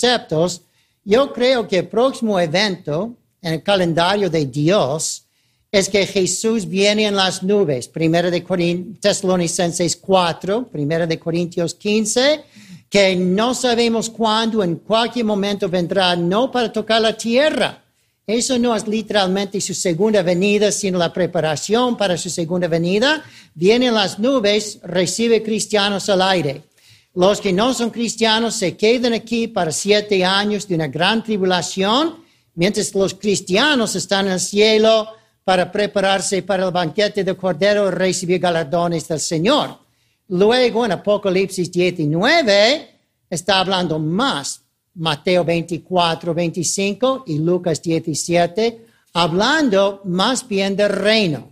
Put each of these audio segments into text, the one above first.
conceptos, yo creo que el próximo evento en el calendario de Dios es que Jesús viene en las nubes. Primera de Tesalonicenses 4, Primera de Corintios 15, que no sabemos cuándo, en cualquier momento vendrá, no para tocar la tierra. Eso no es literalmente su segunda venida, sino la preparación para su segunda venida. Viene en las nubes, recibe cristianos al aire. Los que no son cristianos se quedan aquí para 7 años de una gran tribulación, mientras los cristianos están en el cielo para prepararse para el banquete del Cordero y recibir galardones del Señor. Luego, en Apocalipsis 19, está hablando más, Mateo 24, 25 y Lucas 17, hablando más bien del reino,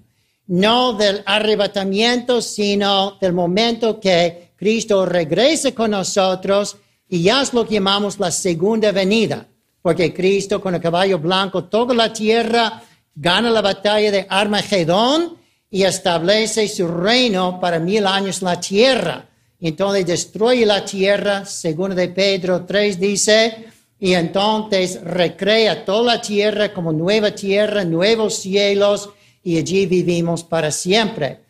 no del arrebatamiento, sino del momento que Cristo regrese con nosotros, y ya es lo que llamamos la segunda venida, porque Cristo con el caballo blanco toca la tierra, gana la batalla de Armagedón y establece su reino para 1000 años en la tierra. Entonces destruye la tierra, según de Pedro 3 dice, y entonces recrea toda la tierra como nueva tierra, nuevos cielos, y allí vivimos para siempre.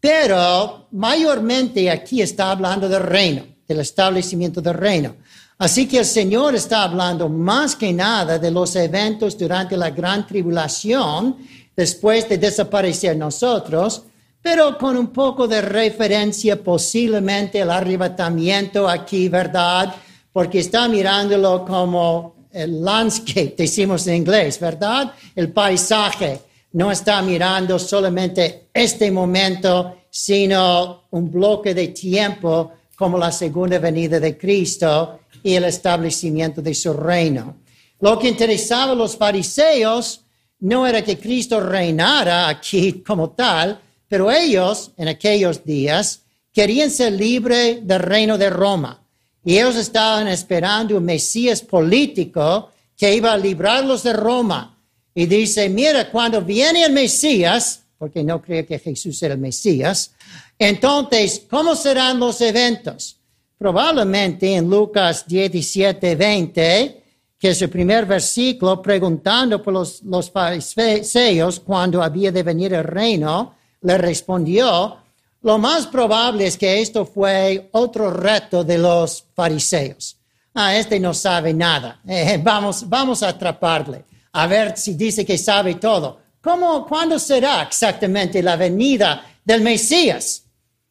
Pero mayormente aquí está hablando del reino, del establecimiento del reino. Así que el Señor está hablando más que nada de los eventos durante la gran tribulación, después de desaparecer nosotros, pero con un poco de referencia posiblemente al arrebatamiento aquí, ¿verdad? Porque está mirándolo como el landscape, decimos en inglés, ¿verdad? El paisaje. No está mirando solamente este momento, sino un bloque de tiempo como la segunda venida de Cristo y el establecimiento de su reino. Lo que interesaba a los fariseos no era que Cristo reinara aquí como tal, pero ellos, en aquellos días, querían ser libres del reino de Roma. Y ellos estaban esperando un Mesías político que iba a librarlos de Roma. Y dice, mira, cuando viene el Mesías, porque no creo que Jesús era el Mesías, entonces, ¿cómo serán los eventos? Probablemente en Lucas 17, 20, que es el primer versículo, preguntando por los fariseos cuándo había de venir el reino, le respondió, lo más probable es que esto fue otro reto de los fariseos. Este no sabe nada. Vamos a atraparle. A ver si dice que sabe todo. ¿Cuándo será exactamente la venida del Mesías?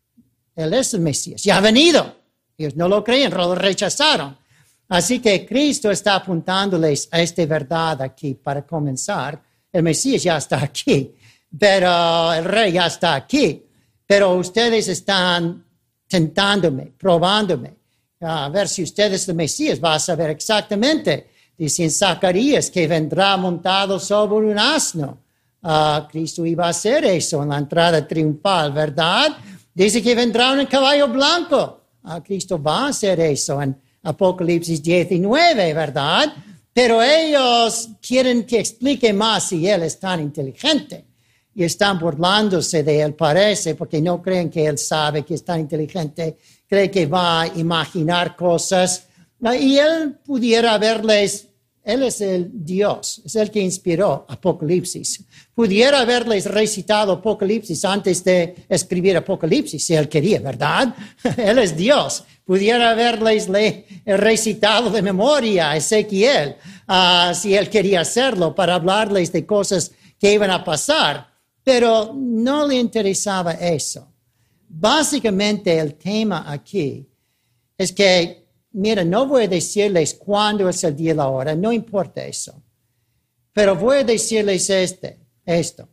Él es el Mesías. Ya ha venido. Ellos no lo creen, lo rechazaron. Así que Cristo está apuntándoles a esta verdad aquí para comenzar. El Mesías ya está aquí, pero el Rey ya está aquí. Pero ustedes están tentándome, probándome. A ver si ustedes el Mesías va a saber exactamente. Dice en Zacarías que vendrá montado sobre un asno. Cristo iba a hacer eso en la entrada triunfal, ¿verdad? Dice que vendrá un caballo blanco. Cristo va a hacer eso en Apocalipsis 19, ¿verdad? Pero ellos quieren que explique más si Él es tan inteligente. Y están burlándose de Él, parece, porque no creen que Él sabe que es tan inteligente. Cree que va a imaginar cosas. Y Él pudiera haberles, Él es el Dios, es el que inspiró Apocalipsis. Pudiera haberles recitado Apocalipsis antes de escribir Apocalipsis, si Él quería, ¿verdad? Él es Dios. Pudiera haberles recitado de memoria Ezequiel, si Él quería hacerlo, para hablarles de cosas que iban a pasar. Pero no le interesaba eso. Básicamente el tema aquí es que, mira, no voy a decirles cuándo es el día y la hora, no importa eso. Pero voy a decirles esto.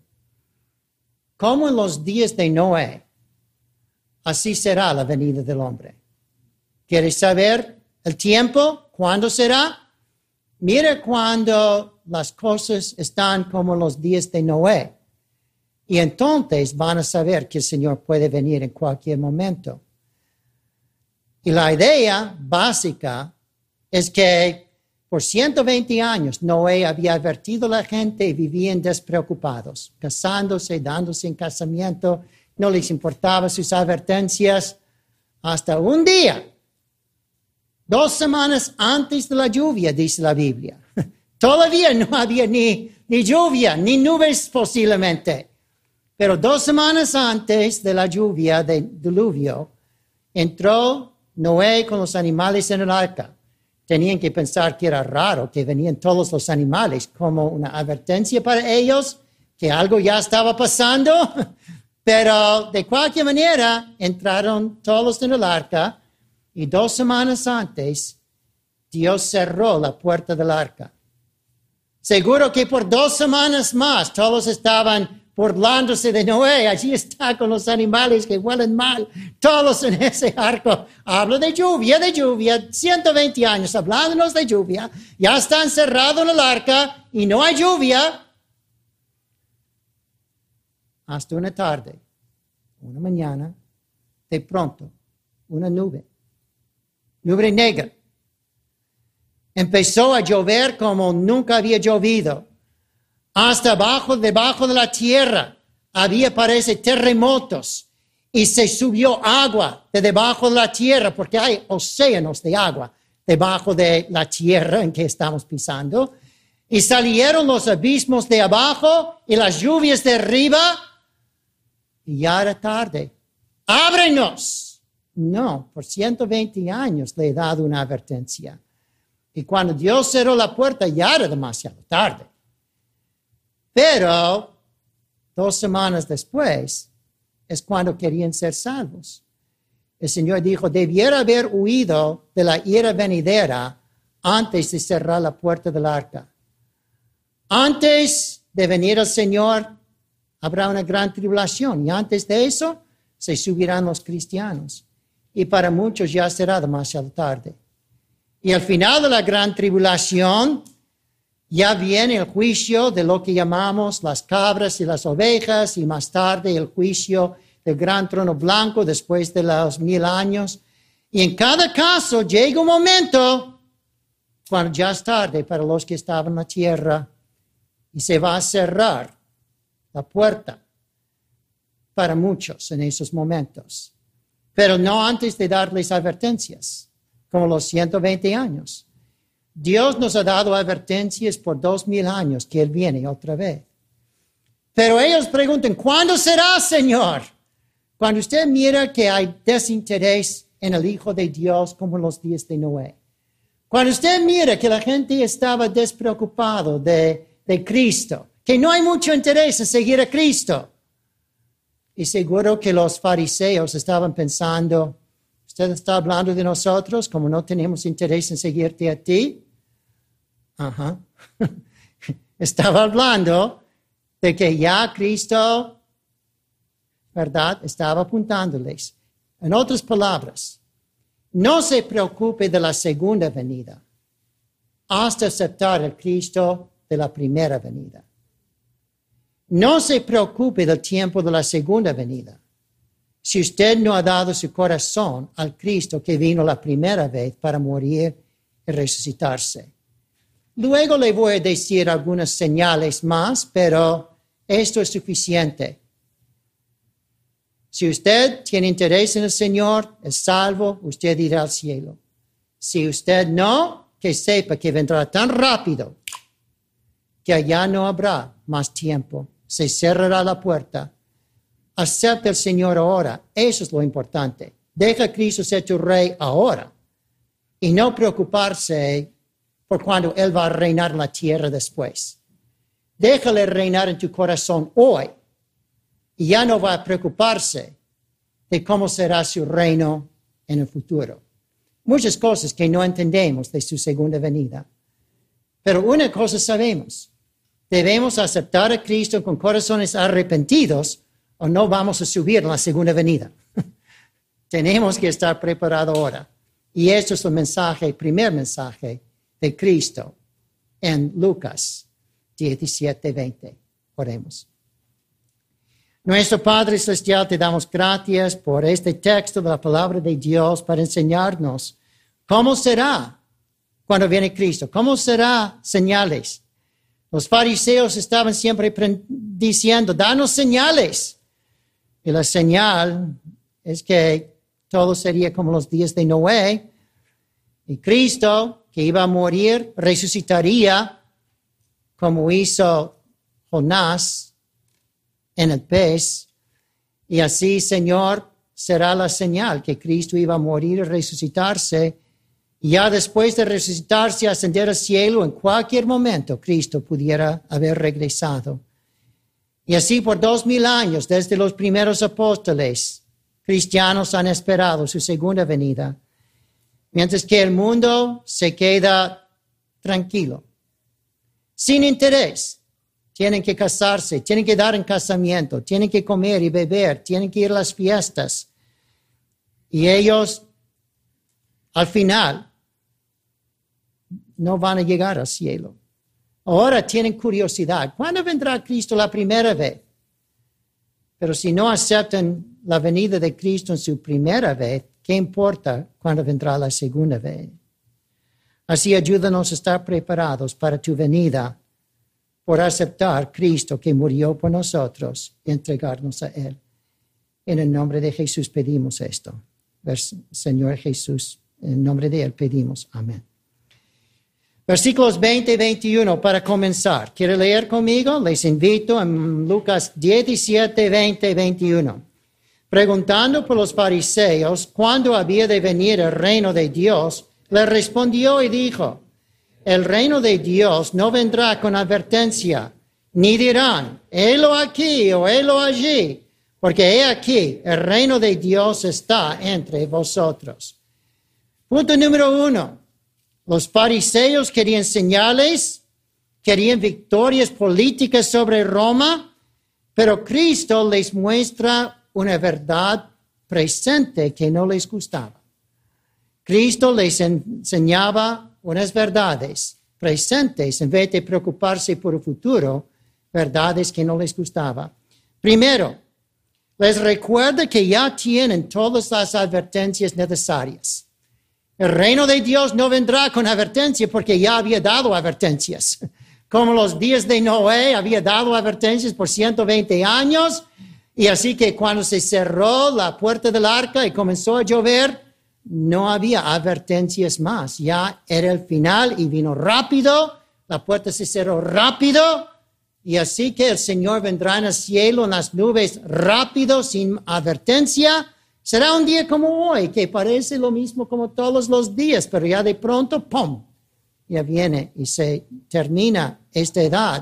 Como en los días de Noé, así será la venida del hombre. ¿Quieres saber el tiempo? ¿Cuándo será? Mira cuando las cosas están como los días de Noé. Y entonces van a saber que el Señor puede venir en cualquier momento. Y la idea básica es que por 120 años Noé había advertido a la gente y vivían despreocupados, casándose, dándose en casamiento, no les importaba sus advertencias, hasta un día 2 semanas antes de la lluvia, dice la Biblia. Todavía no había ni lluvia, ni nubes posiblemente. Pero 2 semanas antes de la lluvia, del diluvio, entró Noé con los animales en el arca. Tenían que pensar que era raro que venían todos los animales como una advertencia para ellos, que algo ya estaba pasando. Pero de cualquier manera, entraron todos en el arca y 2 semanas antes, Dios cerró la puerta del arca. Seguro que por 2 semanas más todos estaban burlándose de Noé. Allí está con los animales que huelen mal, todos en ese arco. Habla de lluvia, 120 años hablándonos de lluvia. Ya está encerrado en el arca y no hay lluvia. Hasta una tarde, una mañana, de pronto, una nube negra. Empezó a llover como nunca había llovido. Hasta debajo de la tierra, parece, terremotos. Y se subió agua de debajo de la tierra, porque hay océanos de agua debajo de la tierra en que estamos pisando. Y salieron los abismos de abajo y las lluvias de arriba. Y ya era tarde. ¡Ábrenos! No, por 120 años le he dado una advertencia. Y cuando Dios cerró la puerta, ya era demasiado tarde. Pero 2 semanas después es cuando querían ser salvos. El Señor dijo, debiera haber huido de la ira venidera antes de cerrar la puerta del arca. Antes de venir el Señor, habrá una gran tribulación. Y antes de eso, se subirán los cristianos. Y para muchos ya será demasiado tarde. Y al final de la gran tribulación, ya viene el juicio de lo que llamamos las cabras y las ovejas, y más tarde el juicio del gran trono blanco después de los 1000 años. Y en cada caso llega un momento cuando ya es tarde para los que estaban en la tierra y se va a cerrar la puerta para muchos en esos momentos. Pero no antes de darles advertencias, como los 120 años. Dios nos ha dado advertencias por 2000 años que Él viene otra vez. Pero ellos preguntan, ¿cuándo será, Señor? Cuando usted mira que hay desinterés en el Hijo de Dios como en los días de Noé. Cuando usted mira que la gente estaba despreocupado de Cristo, que no hay mucho interés en seguir a Cristo. Y seguro que los fariseos estaban pensando, ¿usted está hablando de nosotros como no tenemos interés en seguirte a ti? Ajá. Estaba hablando de que ya Cristo, ¿verdad? Estaba apuntándoles. En otras palabras, no se preocupe de la segunda venida hasta aceptar el Cristo de la primera venida. No se preocupe del tiempo de la segunda venida. Si usted no ha dado su corazón al Cristo que vino la primera vez para morir y resucitarse. Luego le voy a decir algunas señales más, pero esto es suficiente. Si usted tiene interés en el Señor, es salvo, usted irá al cielo. Si usted no, que sepa que vendrá tan rápido que allá no habrá más tiempo. Se cerrará la puerta. Acepta al Señor ahora. Eso es lo importante. Deja a Cristo ser tu rey ahora. Y no preocuparse por cuando Él va a reinar en la tierra después. Déjale reinar en tu corazón hoy. Y ya no va a preocuparse de cómo será su reino en el futuro. Muchas cosas que no entendemos de su segunda venida. Pero una cosa sabemos. Debemos aceptar a Cristo con corazones arrepentidos o no vamos a subir en la segunda venida. Tenemos que estar preparados ahora. Y esto es el primer mensaje de Cristo en Lucas 17:20. Oremos. Nuestro Padre Celestial, te damos gracias por este texto de la palabra de Dios para enseñarnos cómo será cuando viene Cristo, cómo será señales. Los fariseos estaban siempre diciendo, danos señales. Y la señal es que todo sería como los días de Noé. Y Cristo, que iba a morir, resucitaría como hizo Jonás en el pez. Y así, Señor, será la señal que Cristo iba a morir y resucitarse. Y ya después de resucitarse y ascender al cielo, en cualquier momento Cristo pudiera haber regresado. Y así por 2000 años, desde los primeros apóstoles, cristianos han esperado su segunda venida. Mientras que el mundo se queda tranquilo, sin interés. Tienen que casarse, tienen que dar en casamiento, tienen que comer y beber, tienen que ir a las fiestas. Y ellos, al final, no van a llegar al cielo. Ahora tienen curiosidad. ¿Cuándo vendrá Cristo la primera vez? Pero si no aceptan la venida de Cristo en su primera vez, ¿qué importa cuándo vendrá la segunda vez? Así ayúdanos a estar preparados para tu venida, por aceptar Cristo que murió por nosotros y entregarnos a Él. En el nombre de Jesús pedimos esto. Señor Jesús, en el nombre de Él pedimos. Amén. Versículos 20 y 21 para comenzar. ¿Quiere leer conmigo? Les invito en Lucas 17, 20 y 21. Preguntando por los fariseos cuándo había de venir el reino de Dios, le respondió y dijo: el reino de Dios no vendrá con advertencia, ni dirán, helo aquí o helo allí, porque he aquí, el reino de Dios está entre vosotros. Punto número 1. Los fariseos querían señales, querían victorias políticas sobre Roma, pero Cristo les muestra una verdad presente que no les gustaba. Cristo les enseñaba unas verdades presentes en vez de preocuparse por el futuro, verdades que no les gustaba. Primero, les recuerda que ya tienen todas las advertencias necesarias. El reino de Dios no vendrá con advertencia porque ya había dado advertencias. Como los días de Noé había dado advertencias por 120 años. Y así que cuando se cerró la puerta del arca y comenzó a llover, no había advertencias más. Ya era el final y vino rápido. La puerta se cerró rápido. Y así que el Señor vendrá en el cielo, en las nubes, rápido, sin advertencia. Será un día como hoy, que parece lo mismo como todos los días, pero ya de pronto, ¡pum!, ya viene y se termina esta edad.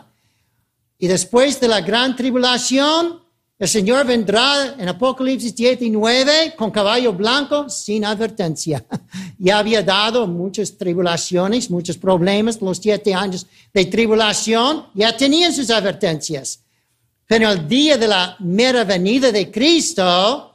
Y después de la gran tribulación, el Señor vendrá en Apocalipsis 19 con caballo blanco sin advertencia. Ya había dado muchas tribulaciones, muchos problemas, los 7 años de tribulación, ya tenían sus advertencias. Pero el día de la mera venida de Cristo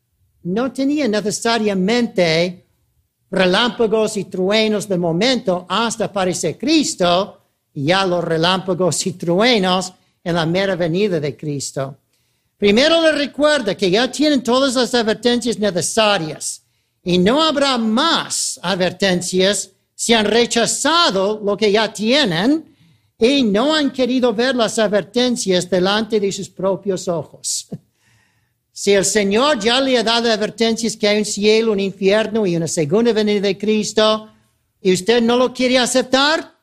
no tenía necesariamente relámpagos y truenos del momento hasta aparecer Cristo, y ya los relámpagos y truenos en la mera venida de Cristo. Primero les recuerda que ya tienen todas las advertencias necesarias y no habrá más advertencias si han rechazado lo que ya tienen y no han querido ver las advertencias delante de sus propios ojos. Si el Señor ya le ha dado advertencias que hay un cielo, un infierno y una segunda venida de Cristo y usted no lo quiere aceptar,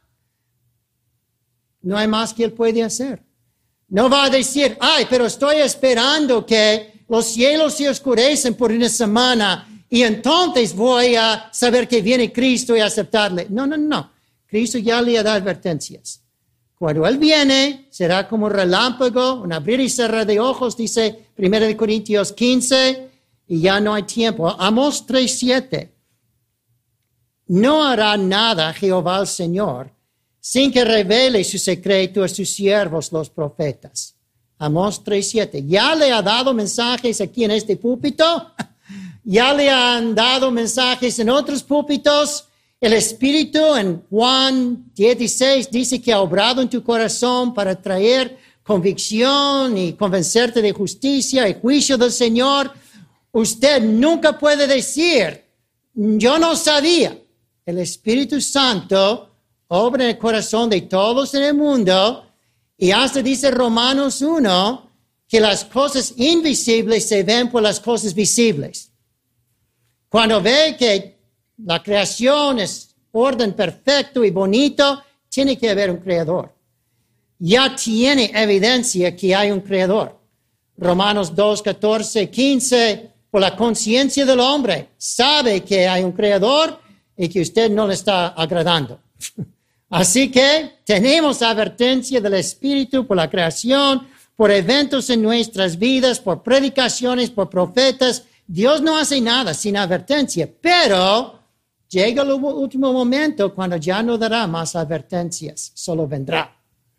no hay más que Él puede hacer. No va a decir, ay, pero estoy esperando que los cielos se oscurecen por una semana y entonces voy a saber que viene Cristo y aceptarle. No. Cristo ya le ha dado advertencias. Cuando Él viene, será como un relámpago, un abrir y cerrar de ojos, dice 1 Corintios 15, y ya no hay tiempo. Amós 3:7. No hará nada Jehová el Señor sin que revele su secreto a sus siervos los profetas. Amós 3:7. Ya le ha dado mensajes aquí en este púlpito, ya le han dado mensajes en otros púlpitos. El Espíritu en Juan 16 dice que ha obrado en tu corazón para traer convicción y convencerte de justicia y juicio del Señor. Usted nunca puede decir, yo no sabía. El Espíritu Santo obra en el corazón de todos en el mundo, y hasta dice Romanos 1 que las cosas invisibles se ven por las cosas visibles. Cuando ve que la creación es orden perfecto y bonito, tiene que haber un creador. Ya tiene evidencia que hay un creador. Romanos 2, 14, 15, por la conciencia del hombre, sabe que hay un creador y que usted no le está agradando. Así que tenemos advertencia del Espíritu por la creación, por eventos en nuestras vidas, por predicaciones, por profetas. Dios no hace nada sin advertencia, pero llega el último momento cuando ya no dará más advertencias, solo vendrá.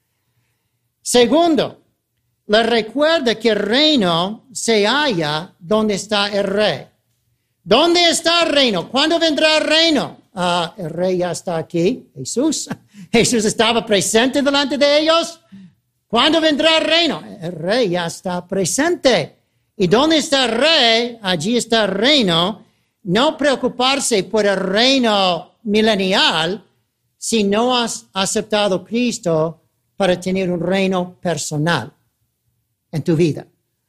Segundo, le recuerda que el reino se halla donde está el rey. ¿Dónde está el reino? ¿Cuándo vendrá el reino? El rey ya está aquí, Jesús. Jesús estaba presente delante de ellos. ¿Cuándo vendrá el reino? El rey ya está presente. ¿Y dónde está el rey? Allí está el reino. No preocuparse por el reino milenial si no has aceptado a Cristo para tener un reino personal en tu vida.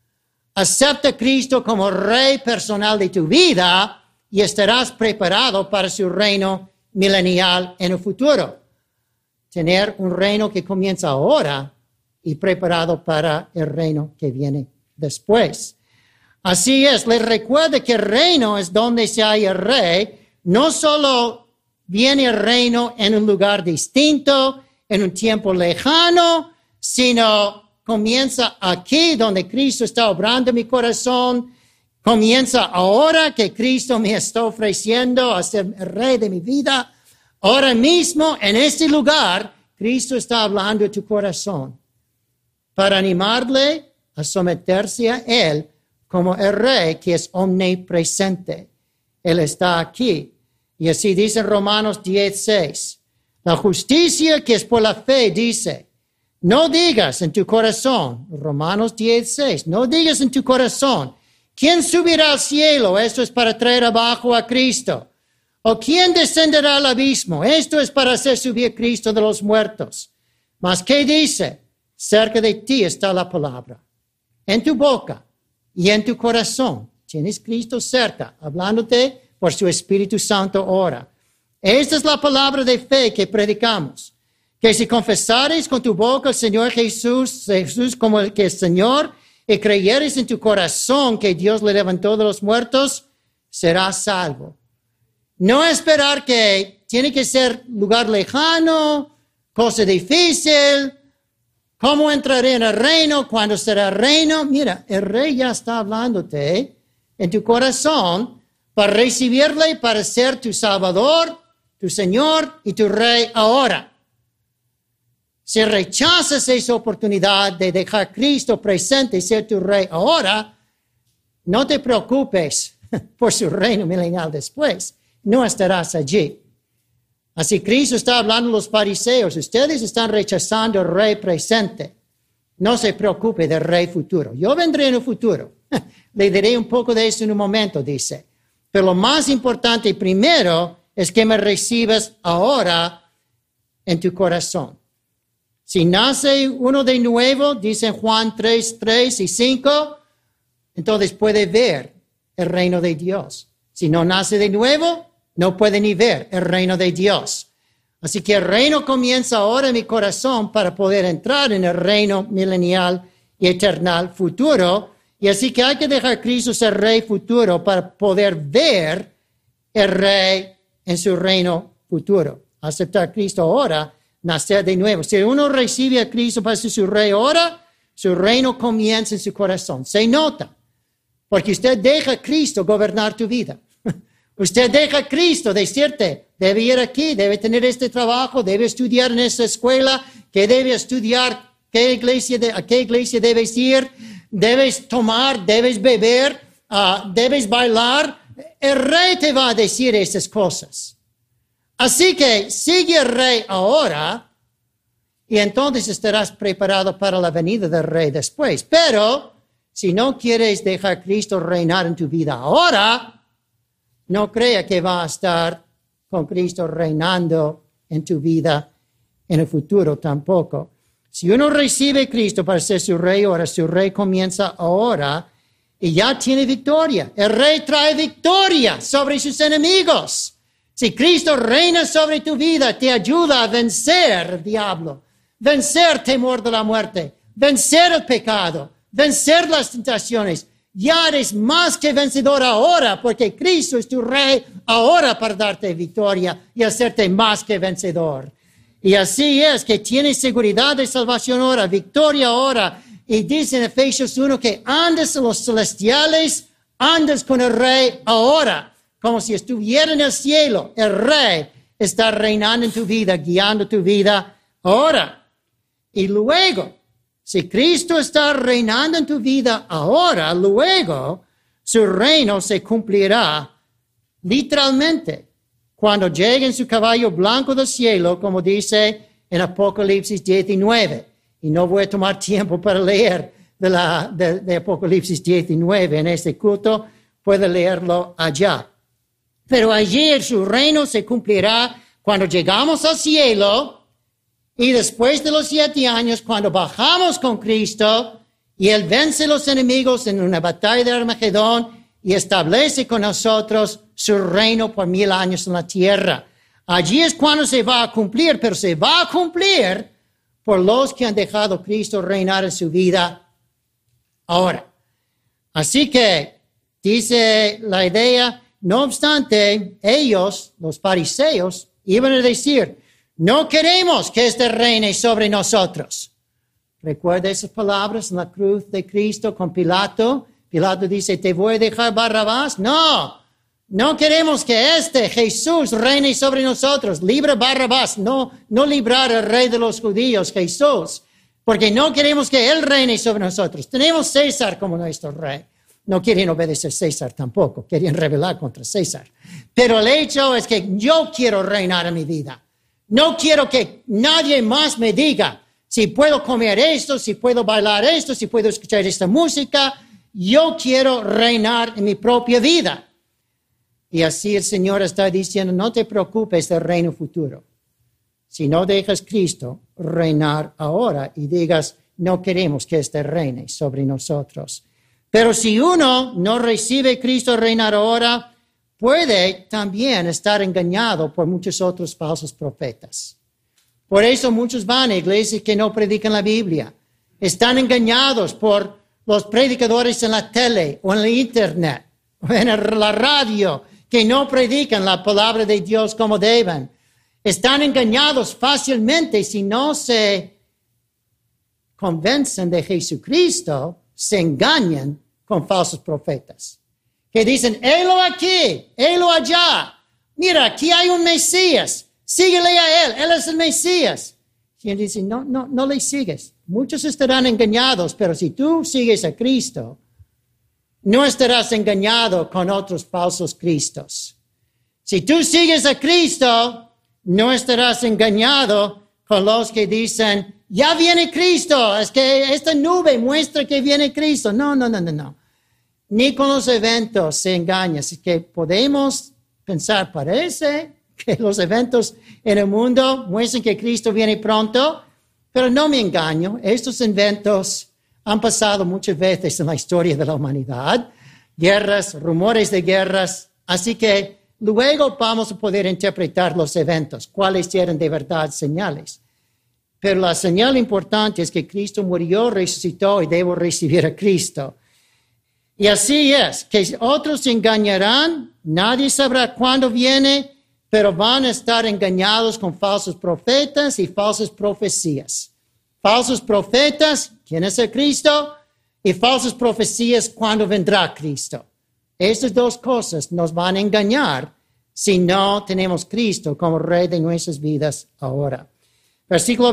Acepta a Cristo como rey personal de tu vida y estarás preparado para su reino milenial en el futuro. Tener un reino que comienza ahora y preparado para el reino que viene después. Así es, les recuerda que el reino es donde se halla el rey. No solo viene el reino en un lugar distinto, en un tiempo lejano, sino comienza aquí donde Cristo está obrando en mi corazón. Comienza ahora que Cristo me está ofreciendo a ser el rey de mi vida. Ahora mismo, en este lugar, Cristo está hablando a tu corazón para animarle a someterse a Él como el rey que es omnipresente. Él está aquí. Y así dice Romanos 10:6. La justicia que es por la fe dice, no digas en tu corazón, Romanos 10:6, no digas en tu corazón, ¿quién subirá al cielo? Esto es para traer abajo a Cristo. ¿O quién descenderá al abismo? Esto es para hacer subir a Cristo de los muertos. Mas ¿qué dice? Cerca de ti está la palabra, en tu boca y en tu corazón. Tienes Cristo cerca, hablándote por su Espíritu Santo ahora. Esta es la palabra de fe que predicamos. Que si confesares con tu boca al Señor Jesús como el que es Señor, y creyeres en tu corazón que Dios le levantó de los muertos, serás salvo. No esperar que tiene que ser lugar lejano, cosa difícil. ¿Cómo entraré en el reino? ¿Cuándo será el reino? Mira, el rey ya está hablándote en tu corazón para recibirle, para ser tu Salvador, tu Señor y tu Rey ahora. Si rechazas esa oportunidad de dejar a Cristo presente y ser tu Rey ahora, no te preocupes por su reino milenial después. No estarás allí. Así Cristo está hablando a los fariseos. Ustedes están rechazando al Rey presente. No se preocupe del Rey futuro. Yo vendré en el futuro. Le diré un poco de eso en un momento, dice. Pero lo más importante primero es que me recibas ahora en tu corazón. Si nace uno de nuevo, dice Juan 3 y 5, entonces puede ver el reino de Dios. Si no nace de nuevo, no puede ni ver el reino de Dios. Así que el reino comienza ahora en mi corazón para poder entrar en el reino milenial y eternal futuro. Y así que hay que dejar a Cristo ser rey futuro para poder ver el rey en su reino futuro. Aceptar a Cristo ahora, nacer de nuevo. Si uno recibe a Cristo para ser su rey ahora, su reino comienza en su corazón. Se nota, porque usted deja a Cristo gobernar tu vida. Usted deja a Cristo decirte, debe ir aquí, debe tener este trabajo, debe estudiar en esta escuela, que debe estudiar, a qué iglesia debes ir, debes tomar, debes beber, debes bailar. El rey te va a decir esas cosas. Así que sigue al rey ahora y entonces estarás preparado para la venida del rey después. Pero si no quieres dejar a Cristo reinar en tu vida ahora, no crea que va a estar con Cristo reinando en tu vida en el futuro tampoco. Si uno recibe a Cristo para ser su rey ahora, su rey comienza ahora y ya tiene victoria. El rey trae victoria sobre sus enemigos. Si Cristo reina sobre tu vida, te ayuda a vencer el diablo, vencer temor de la muerte, vencer el pecado, vencer las tentaciones. Ya eres más que vencedor ahora, porque Cristo es tu Rey ahora para darte victoria y hacerte más que vencedor. Y así es que tienes seguridad de salvación ahora, victoria ahora. Y dice en Efesios 1 que andes en los celestiales, andes con el Rey ahora, como si estuviera en el cielo. El Rey está reinando en tu vida, guiando tu vida ahora. Y luego, si Cristo está reinando en tu vida ahora, luego su reino se cumplirá literalmente cuando llegue en su caballo blanco del cielo, como dice en Apocalipsis 19. Y no voy a tomar tiempo para leer de Apocalipsis 19 en este culto, puede leerlo allá. Pero allí su reino se cumplirá cuando llegamos al cielo y después de los 7 años, cuando bajamos con Cristo y Él vence a los enemigos en una batalla de Armagedón y establece con nosotros su reino por 1000 años en la tierra. Allí es cuando se va a cumplir, pero se va a cumplir por los que han dejado a Cristo reinar en su vida ahora. Así que dice la idea, no obstante, ellos, los fariseos, iban a decir, no queremos que este reine sobre nosotros. Recuerda esas palabras en la cruz de Cristo con Pilato. Pilato dice, ¿te voy a dejar Barrabás? No queremos que este Jesús reine sobre nosotros. Libra Barrabás, no librar al rey de los judíos, Jesús, porque no queremos que Él reine sobre nosotros. Tenemos César como nuestro rey. No quieren obedecer a César tampoco, querían rebelar contra César. Pero el hecho es que yo quiero reinar en mi vida. No quiero que nadie más me diga si puedo comer esto, si puedo bailar esto, si puedo escuchar esta música. Yo quiero reinar en mi propia vida. Y así el Señor está diciendo, no te preocupes del reino futuro. Si no dejas Cristo reinar ahora y digas, no queremos que este reine sobre nosotros. Pero si uno no recibe Cristo reinar ahora, puede también estar engañado por muchos otros falsos profetas. Por eso muchos van a iglesias que no predican la Biblia. Están engañados por los predicadores en la tele o en el internet o en la radio que no predican la palabra de Dios como deben. Están engañados fácilmente si no se convencen de Jesucristo, se engañan con falsos profetas. Que dicen, helo aquí, helo allá. Mira, aquí hay un Mesías, síguele a él es el Mesías. Y él dice, no le sigues. Muchos estarán engañados, pero si tú sigues a Cristo, no estarás engañado con otros falsos cristos. Si tú sigues a Cristo, no estarás engañado con los que dicen, ya viene Cristo, es que esta nube muestra que viene Cristo. No. Ni con los eventos se engaña. Así que podemos pensar, parece que los eventos en el mundo muestran que Cristo viene pronto, pero no me engaño. Estos eventos han pasado muchas veces en la historia de la humanidad, guerras, rumores de guerras, así que luego vamos a poder interpretar los eventos, cuáles eran de verdad señales. Pero la señal importante es que Cristo murió, resucitó y debo recibir a Cristo. Y así es, que otros se engañarán, nadie sabrá cuándo viene, pero van a estar engañados con falsos profetas y falsas profecías. Falsos profetas, ¿quién es el Cristo? Y falsas profecías, ¿cuándo vendrá Cristo? Estas dos cosas nos van a engañar si no tenemos Cristo como Rey de nuestras vidas ahora. Versículo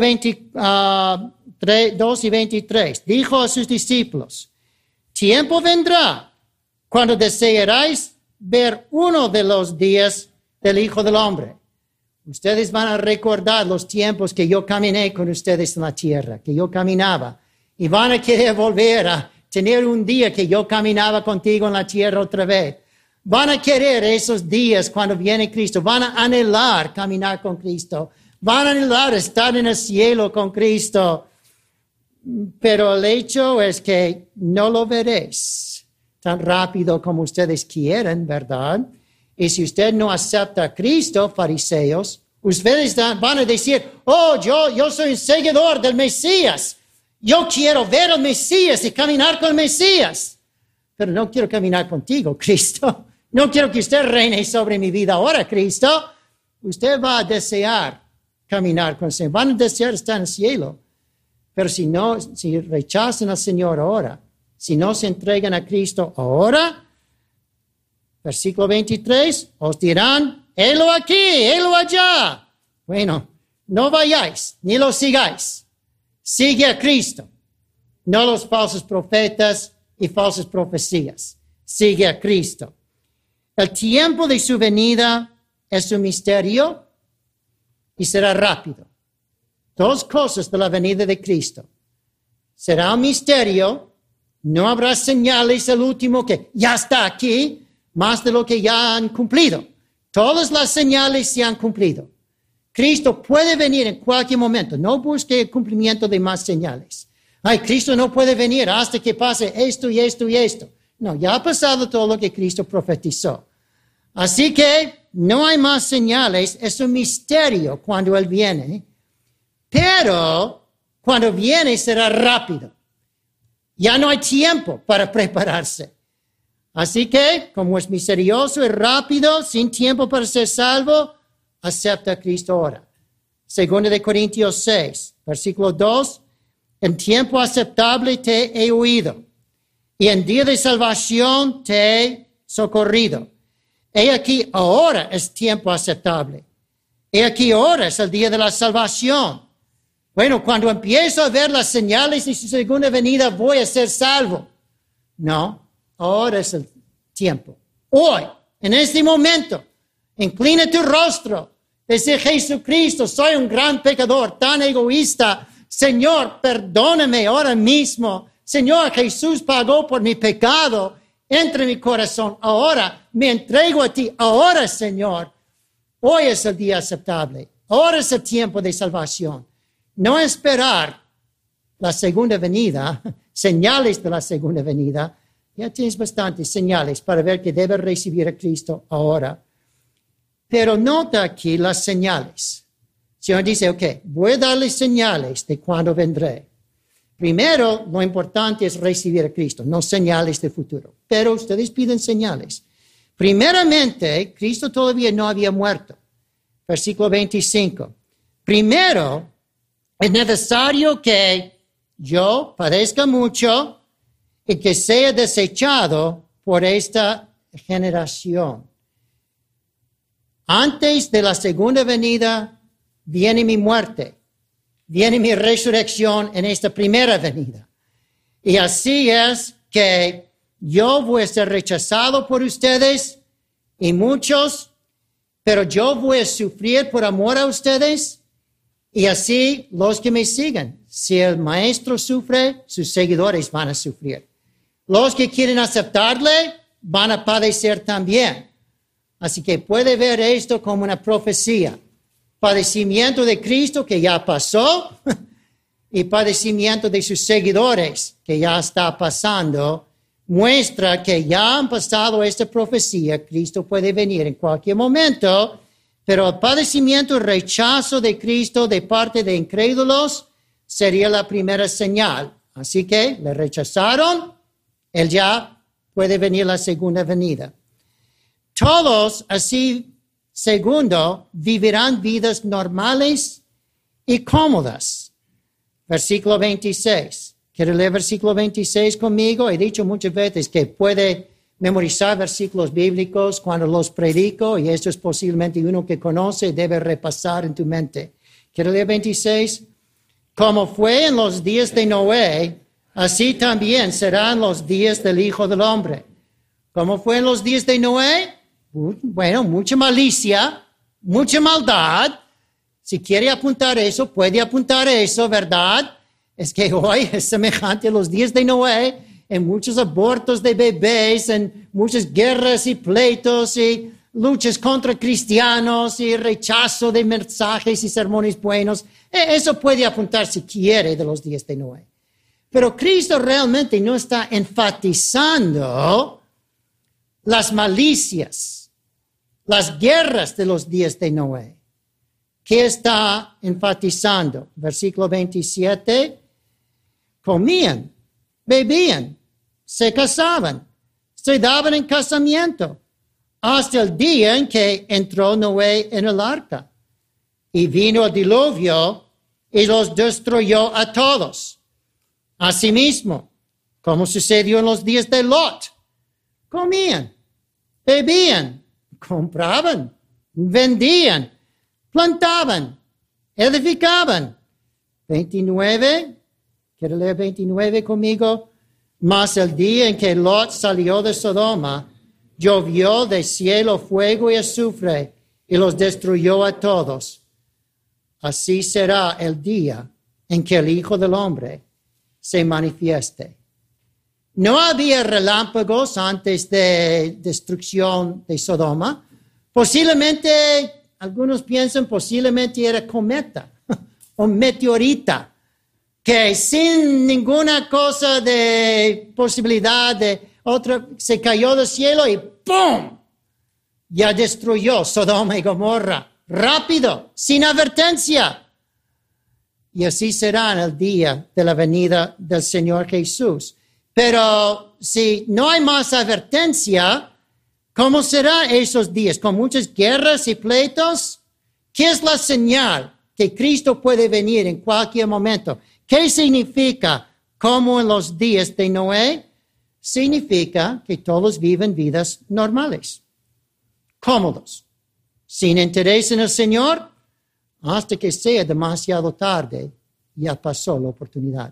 2 y 23. Dijo a sus discípulos, tiempo vendrá cuando desearáis ver uno de los días del Hijo del Hombre. Ustedes van a recordar los tiempos que yo caminé con ustedes en la tierra, que yo caminaba. Y van a querer volver a tener un día que yo caminaba contigo en la tierra otra vez. Van a querer esos días cuando viene Cristo. Van a anhelar caminar con Cristo. Van a anhelar estar en el cielo con Cristo. Pero el hecho es que no lo veréis tan rápido como ustedes quieren, ¿verdad? Y si usted no acepta a Cristo, fariseos, ustedes van a decir, oh, yo soy un seguidor del Mesías. Yo quiero ver al Mesías y caminar con el Mesías. Pero no quiero caminar contigo, Cristo. No quiero que usted reine sobre mi vida ahora, Cristo. Usted va a desear caminar con el Señor. Van a desear estar en el cielo. Pero si rechazan al Señor ahora, si no se entregan a Cristo ahora, versículo 23, os dirán, helo aquí, helo allá. Bueno, no vayáis, ni lo sigáis. Sigue a Cristo, no los falsos profetas y falsas profecías. Sigue a Cristo. El tiempo de su venida es un misterio y será rápido. Dos cosas de la venida de Cristo. Será un misterio, no habrá señales el último que ya está aquí, más de lo que ya han cumplido. Todas las señales se han cumplido. Cristo puede venir en cualquier momento. No busque el cumplimiento de más señales. Ay, Cristo no puede venir hasta que pase esto y esto y esto. No, ya ha pasado todo lo que Cristo profetizó. Así que no hay más señales. Es un misterio cuando Él viene. Pero cuando viene será rápido. Ya no hay tiempo para prepararse. Así que, como es misterioso y rápido, sin tiempo para ser salvo, acepta a Cristo ahora. 2 Corintios 6, versículo 2. En tiempo aceptable te he oído, y en día de salvación te he socorrido. He aquí, ahora es tiempo aceptable. He aquí, ahora es el día de la salvación. Bueno, cuando empiezo a ver las señales de su segunda venida, voy a ser salvo. No. Ahora es el tiempo. Hoy, en este momento, inclina tu rostro. Dice Jesucristo, soy un gran pecador, tan egoísta. Señor, perdóname ahora mismo. Señor, Jesús pagó por mi pecado. Entra en mi corazón. Ahora me entrego a ti. Ahora, Señor. Hoy es el día aceptable. Ahora es el tiempo de salvación. No esperar la segunda venida, señales de la segunda venida. Ya tienes bastantes señales para ver que debes recibir a Cristo ahora. Pero nota aquí las señales. El Señor dice, ok, voy a darles señales de cuándo vendré. Primero, lo importante es recibir a Cristo, no señales de futuro. Pero ustedes piden señales. Primeramente, Cristo todavía no había muerto. Versículo 25. Primero, es necesario que yo padezca mucho y que sea desechado por esta generación. Antes de la segunda venida viene mi muerte, viene mi resurrección en esta primera venida. Y así es que yo voy a ser rechazado por ustedes y muchos, pero yo voy a sufrir por amor a ustedes y así los que me sigan. Si el maestro sufre, sus seguidores van a sufrir. Los que quieren aceptarle van a padecer también. Así que puede ver esto como una profecía. Padecimiento de Cristo que ya pasó y padecimiento de sus seguidores que ya está pasando. Muestra que ya han pasado esta profecía. Cristo puede venir en cualquier momento. Pero el padecimiento y rechazo de Cristo de parte de incrédulos sería la primera señal. Así que le rechazaron. Él ya puede venir la segunda venida. Todos, así, segundo, vivirán vidas normales y cómodas. Versículo 26. ¿Quiere leer versículo 26 conmigo? He dicho muchas veces que puede memorizar versículos bíblicos cuando los predico, y esto es posiblemente uno que conoce, debe repasar en tu mente. ¿Quiere leer 26? Como fue en los días de Noé, así también serán los días del Hijo del Hombre. ¿Cómo fue en los días de Noé? Bueno, mucha malicia, mucha maldad. Si quiere apuntar eso, puede apuntar eso, ¿verdad? Es que hoy es semejante a los días de Noé, en muchos abortos de bebés, en muchas guerras y pleitos y luchas contra cristianos y rechazo de mensajes y sermones buenos. Eso puede apuntar si quiere de los días de Noé. Pero Cristo realmente no está enfatizando las malicias las guerras de los días de Noé. ¿Qué está enfatizando? Versículo 27, comían, bebían, se casaban, se daban en casamiento, hasta el día en que entró Noé en el arca. Y vino el diluvio y los destruyó a todos. Asimismo, como sucedió en los días de Lot, comían, bebían, compraban, vendían, plantaban, edificaban. 29, ¿quiere leer 29 conmigo? Mas el día en que Lot salió de Sodoma, llovió del cielo fuego y azufre y los destruyó a todos. Así será el día en que el Hijo del Hombre se manifieste. No había relámpagos antes de destrucción de Sodoma. Posiblemente, algunos piensan, posiblemente era cometa o meteorita, que sin ninguna cosa de posibilidad de otra, se cayó del cielo y ¡pum! Ya destruyó Sodoma y Gomorra. Rápido, sin advertencia. Y así será en el día de la venida del Señor Jesús. Pero si no hay más advertencia, ¿cómo serán esos días? ¿Con muchas guerras y pleitos? ¿Qué es la señal que Cristo puede venir en cualquier momento? ¿Qué significa como en los días de Noé? Significa que todos viven vidas normales, cómodos, sin interés en el Señor, hasta que sea demasiado tarde, ya pasó la oportunidad.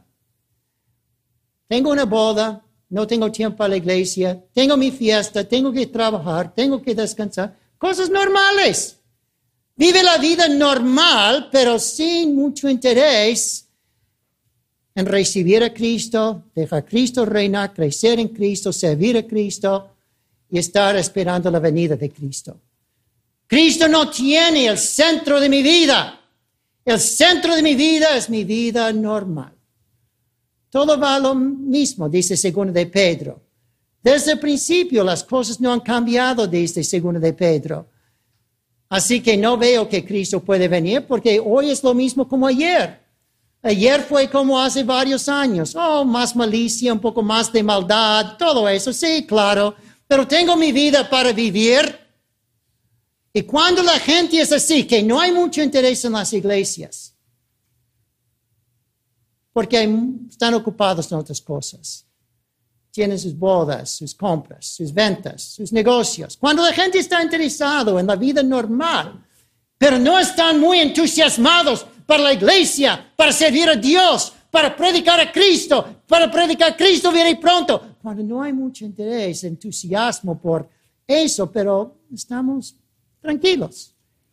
Tengo una boda, no tengo tiempo para la iglesia, tengo mi fiesta, tengo que trabajar, tengo que descansar. Cosas normales. Vive la vida normal, pero sin mucho interés en recibir a Cristo, dejar a Cristo reinar, crecer en Cristo, servir a Cristo y estar esperando la venida de Cristo. Cristo no tiene el centro de mi vida. El centro de mi vida es mi vida normal. Todo va a lo mismo, dice 2 de Pedro. Desde el principio las cosas no han cambiado, dice 2 de Pedro. Así que no veo que Cristo puede venir porque hoy es lo mismo como ayer. Ayer fue como hace varios años. Oh, más malicia, un poco más de maldad, todo eso, sí, claro. Pero tengo mi vida para vivir. Y cuando la gente es así, que no hay mucho interés en las iglesias, porque están ocupados en otras cosas. Tienen sus bodas, sus compras, sus ventas, sus negocios. Cuando la gente está interesada en la vida normal, pero no están muy entusiasmados para la iglesia, para servir a Dios, para predicar a Cristo, viene pronto. Cuando no hay mucho interés, entusiasmo por eso, pero estamos tranquilos.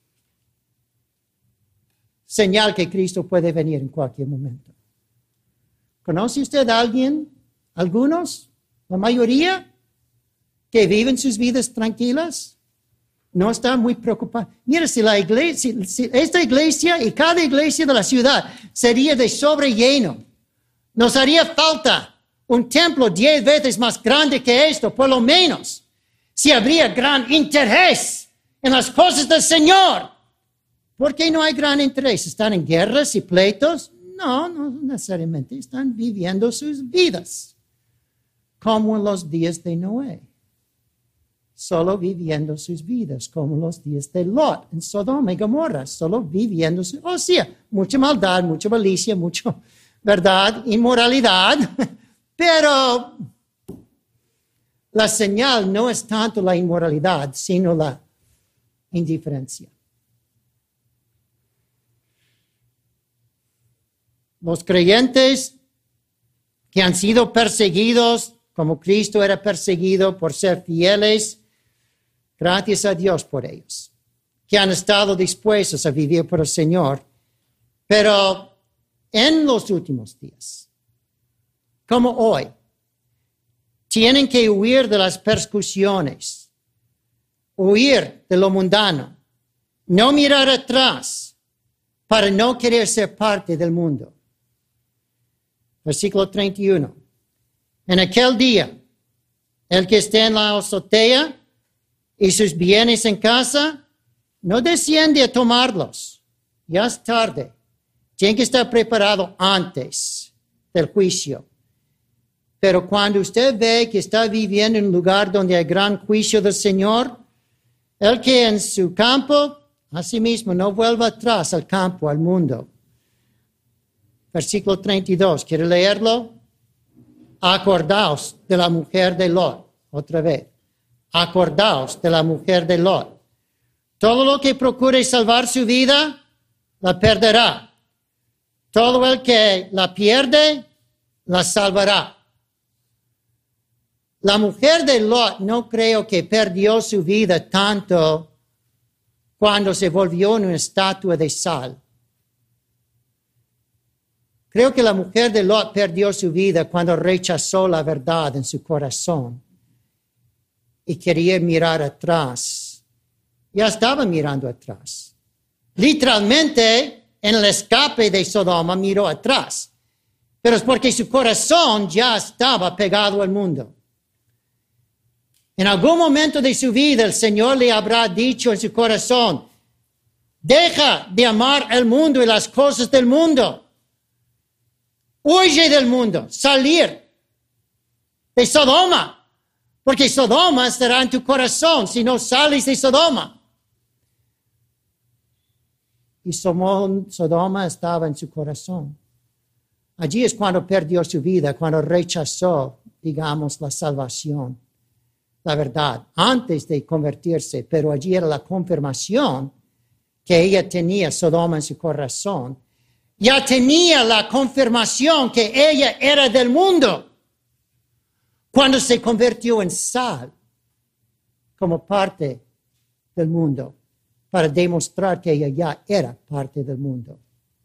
Señal que Cristo puede venir en cualquier momento. ¿Conoce usted a alguien, algunos, la mayoría, que viven sus vidas tranquilas? No están muy preocupados. Mira, si esta iglesia y cada iglesia de la ciudad sería de sobrelleno, nos haría falta un templo 10 veces más grande que esto, por lo menos, si habría gran interés en las cosas del Señor. ¿Por qué no hay gran interés? ¿Están en guerras y pleitos? No, no necesariamente. Están viviendo sus vidas como en los días de Noé. Solo viviendo sus vidas como en los días de Lot en Sodoma y Gomorra. Solo viviendo mucha maldad, mucha malicia, mucha verdad, inmoralidad. Pero la señal no es tanto la inmoralidad, sino la indiferencia. Los creyentes que han sido perseguidos, como Cristo era perseguido por ser fieles, gracias a Dios por ellos, que han estado dispuestos a vivir por el Señor. Pero en los últimos días, como hoy, tienen que huir de las persecuciones, huir de lo mundano, no mirar atrás para no querer ser parte del mundo. Versículo 31. En aquel día, el que esté en la azotea y sus bienes en casa, no desciende a tomarlos. Ya es tarde. Tiene que estar preparado antes del juicio. Pero cuando usted ve que está viviendo en un lugar donde hay gran juicio del Señor, el que en su campo, asimismo, no vuelva atrás al campo, al mundo. Versículo 32, ¿quiere leerlo? Acordaos de la mujer de Lot, otra vez. Acordaos de la mujer de Lot. Todo lo que procure salvar su vida, la perderá. Todo el que la pierde, la salvará. La mujer de Lot no creo que perdió su vida tanto cuando se volvió en una estatua de sal. Creo que la mujer de Lot perdió su vida cuando rechazó la verdad en su corazón y quería mirar atrás. Ya estaba mirando atrás. Literalmente, en el escape de Sodoma miró atrás. Pero es porque su corazón ya estaba pegado al mundo. En algún momento de su vida el Señor le habrá dicho en su corazón, deja de amar el mundo y las cosas del mundo. Huye del mundo, salir de Sodoma, porque Sodoma estará en tu corazón si no sales de Sodoma. Y Sodoma estaba en su corazón. Allí es cuando perdió su vida, cuando rechazó, digamos, la salvación. La verdad, antes de convertirse, pero allí era la confirmación que ella tenía Sodoma en su corazón. Ya tenía la confirmación que ella era del mundo cuando se convirtió en sal como parte del mundo para demostrar que ella ya era parte del mundo.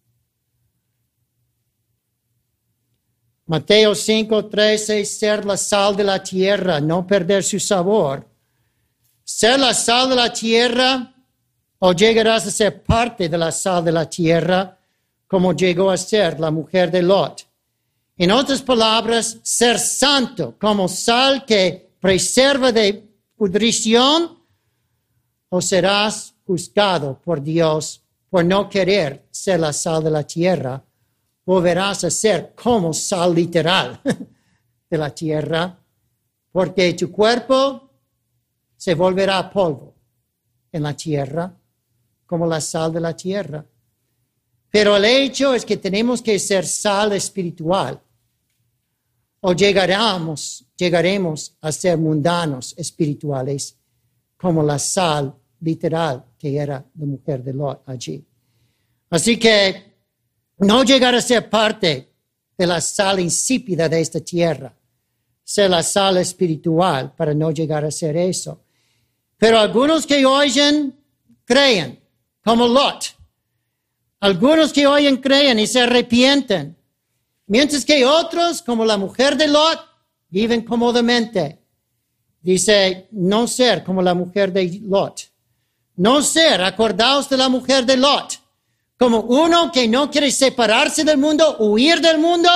Mateo 5:13, ser la sal de la tierra, no perder su sabor. Ser la sal de la tierra, o llegarás a ser parte de la sal de la tierra, como llegó a ser la mujer de Lot. En otras palabras, ser santo, como sal que preserva de pudrición, o serás juzgado por Dios por no querer ser la sal de la tierra. Volverás a ser como sal literal de la tierra, porque tu cuerpo se volverá polvo en la tierra, como la sal de la tierra. Pero el hecho es que tenemos que ser sal espiritual, o llegaremos a ser mundanos espirituales, como la sal literal que era la mujer de Lot allí. Así que no llegar a ser parte de la sal insípida de esta tierra, ser la sal espiritual para no llegar a ser eso. Pero algunos que oyen, creen, como Lot. Algunos que oyen, creen y se arrepienten. Mientras que otros, como la mujer de Lot, viven cómodamente. Dice, no ser como la mujer de Lot. No ser, acordaos de la mujer de Lot. Como uno que no quiere separarse del mundo, huir del mundo,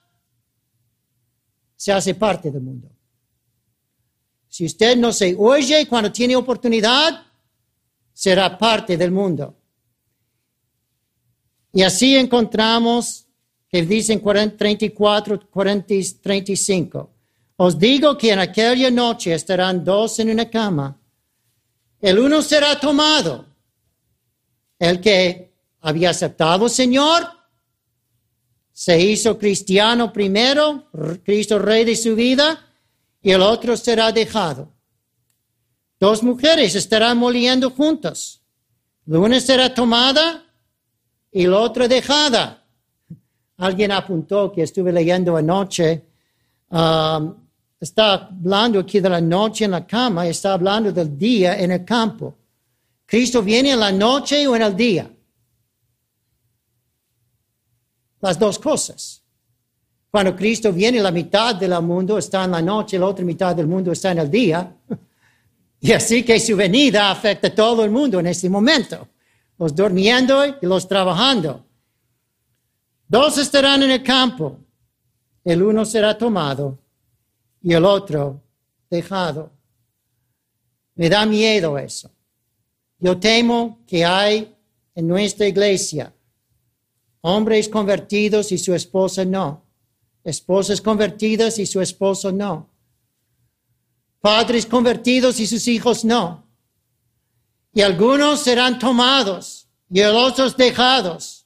se hace parte del mundo. Si usted no se oye cuando tiene oportunidad, será parte del mundo. Y así encontramos que dicen 34, 35. Os digo que en aquella noche estarán dos en una cama. El uno será tomado, el que había aceptado al Señor, se hizo cristiano primero, Cristo rey de su vida, y el otro será dejado. Dos mujeres estarán moliendo juntas. La una será tomada y la otra dejada. Alguien apuntó que estuve leyendo anoche, está hablando aquí de la noche en la cama, está hablando del día en el campo. ¿Cristo viene en la noche o en el día? Las dos cosas. Cuando Cristo viene, la mitad del mundo está en la noche, la otra mitad del mundo está en el día. Y así que su venida afecta a todo el mundo en este momento. Los durmiendo y los trabajando. Dos estarán en el campo. El uno será tomado y el otro dejado. Me da miedo eso. Yo temo que hay en nuestra iglesia hombres convertidos y su esposa no. Esposas convertidas y su esposo no. Padres convertidos y sus hijos no. Y algunos serán tomados y otros dejados.